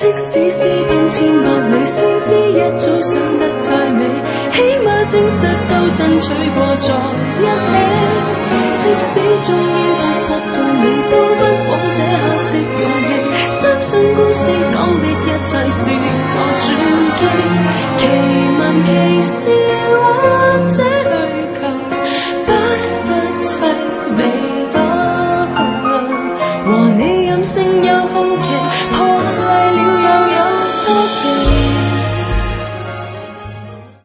即使私奔千百里，先知一早想得太美，起碼證實都爭取過在一起。即使終於得不到你，都不枉這刻的勇氣，相信故事講的一切是個傳奇，奇聞奇事或者虛構，不實際未多，和你任性又好奇，破例了